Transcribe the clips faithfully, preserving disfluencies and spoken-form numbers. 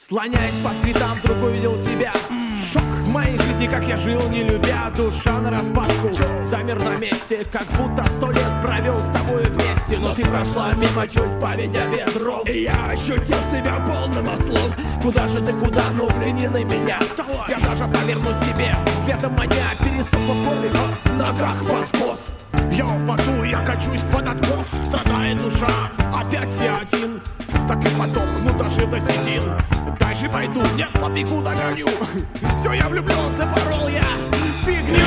Слоняясь по стритам, вдруг увидел тебя. Шок в моей жизни, как я жил, не любя. Душа нараспашку, замер на месте, как будто сто лет провел с тобой вместе. Но ты прошла мимо, чуть поведя ветром, и я ощутил себя полным ослом. Куда же ты, куда, ну взгляни на меня. Я даже повернусь тебе, взглядом маня. Пересохла в горле, в ногах подкос. Я в поту, я качусь под откос. Страдает душа, опять я один. Так и подохну, дожив до седин. Дальше пойду, нет, побегу, догоню. Все, я влюблен, запорол я фигню.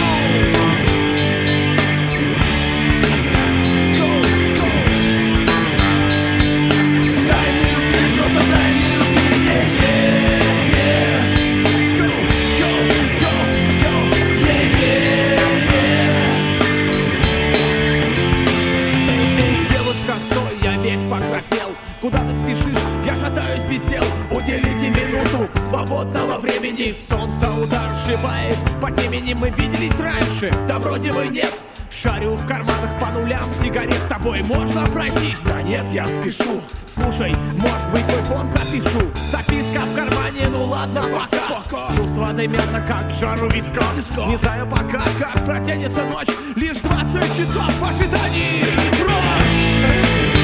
Куда ты спешишь? Я шатаюсь без дел. Уделите минуту свободного времени. Солнце удар сшибает по темени. Мы виделись раньше, да вроде бы нет. Шарю в карманах по нулям сигарет. С тобой можно пройтись? Да нет, я спешу. Слушай, может быть твой фон запишу. Записка в кармане, ну ладно, пока, пока. Чувства дымятся, как жар у виска. Не знаю пока, как протянется ночь. Лишь двадцать часов в ожидании. Прочь!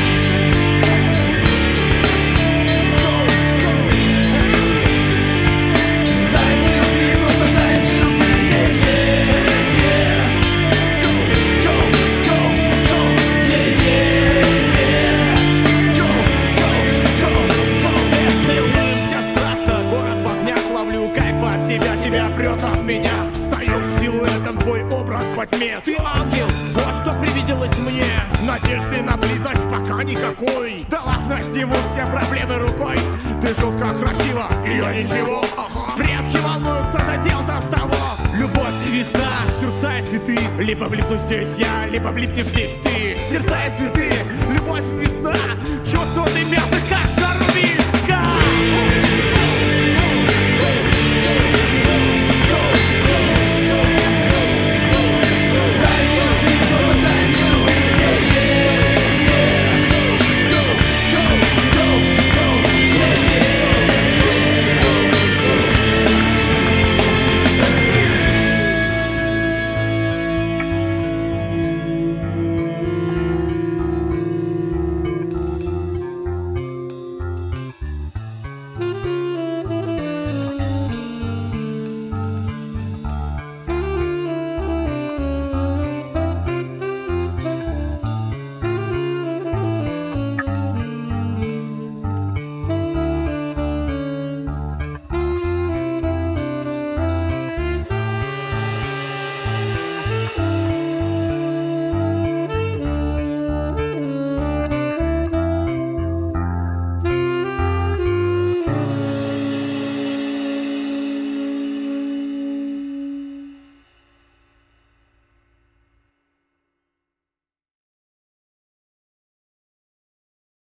Меня встает силуэтом твой образ во тьме. Ты ангел, вот что привиделось мне. Надежды на близость пока никакой. Да ладно, сниму все проблемы рукой. Ты жутко красива, и я ничего. Ага. Предки волнуются, да дел-то с того. Любовь и весна, сердца и цветы. Либо влипну здесь я, либо влипнешь здесь ты. Сердца и цветы, любовь и весна. Чувство дымятся, как